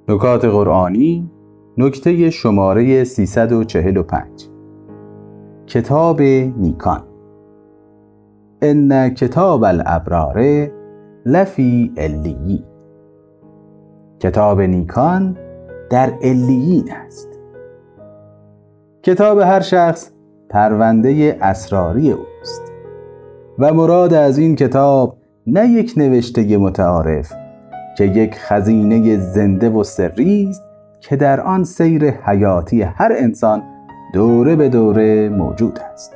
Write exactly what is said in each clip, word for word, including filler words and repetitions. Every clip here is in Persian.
نکات قرآنی نکته شماره سیصد و چهل و پنج. کتاب نیکان. ان کتاب الابرار لفی علیین. کتاب نیکان در علیین است. کتاب هر شخص پرونده اسراری اوست و مراد از این کتاب نه یک نوشته متعارف که یک خزینه زنده و سری است که در آن سیر حیاتی هر انسان دوره به دوره موجود است.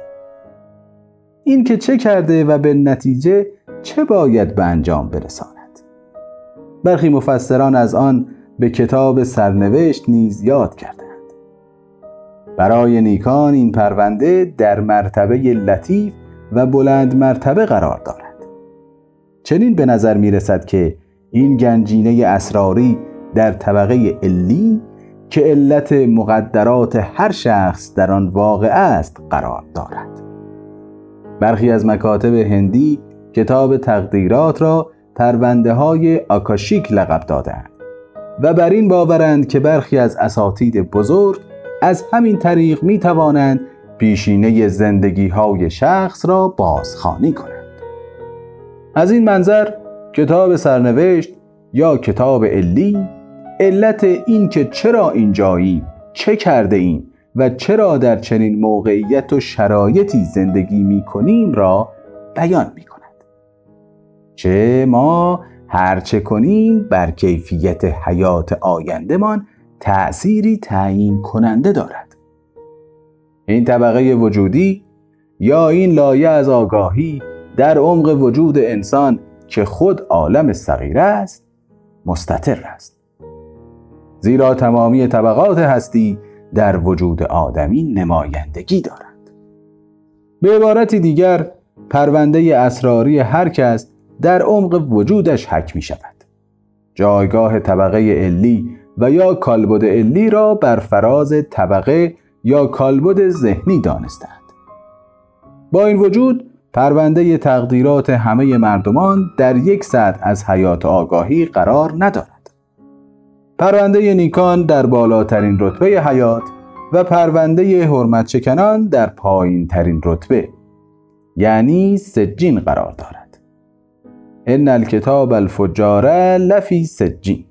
این که چه کرده و به نتیجه چه باید به انجام برساند. برخی مفسران از آن به کتاب سرنوشت نیز یاد کردند. برای نیکان این پرونده در مرتبه لطیف و بلند مرتبه قرار دارد. چنین به نظر می رسد که این گنجینه اسراری در طبقه علی که علت مقدرات هر شخص در آن واقع است قرار دارد. برخی از مکاتب هندی کتاب تقدیرات را پرونده های آکاشیک لقب دادند و بر این باورند که برخی از اساتید بزرگ از همین طریق می توانند پیشینه زندگی های شخص را بازخوانی کنند. از این منظر کتاب سرنوشت یا کتاب علی علت این که چرا اینجاییم، چه کرده ایم و چرا در چنین موقعیت و شرایطی زندگی می کنیم را بیان می کند. چه ما هر چه کنیم بر کیفیت حیات آیندمان تأثیری تعیین کننده دارد. این طبقه وجودی یا این لایه از آگاهی در عمق وجود انسان که خود عالم صغیر است مستتر است، زیرا تمامی طبقات هستی در وجود آدمی نمایندگی دارند. به عبارتی دیگر پرونده اسراری هر کس در عمق وجودش حک می شود. جایگاه طبقه علی و یا کالبد علی را بر فراز طبقه یا کالبد ذهنی دانستند. با این وجود پرونده تقدیرات همه مردمان در یک سطح از حیات آگاهی قرار ندارد. پرونده نیکان در بالاترین رتبه حیات و پرونده حرمت شکنان در پایین ترین رتبه یعنی سجین قرار دارد. ان الکتاب الفجار لفی سجین.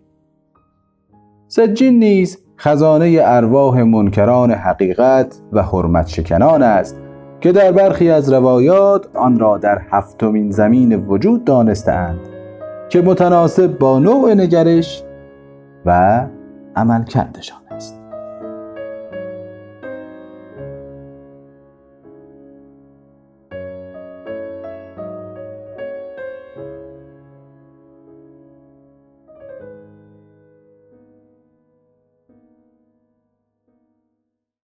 سجین نیز خزانه ارواح منکران حقیقت و حرمت شکنان است که در برخی از روایات آن را در هفتمین زمین وجود دانسته‌اند که متناسب با نوع نگرش و عملکردشان.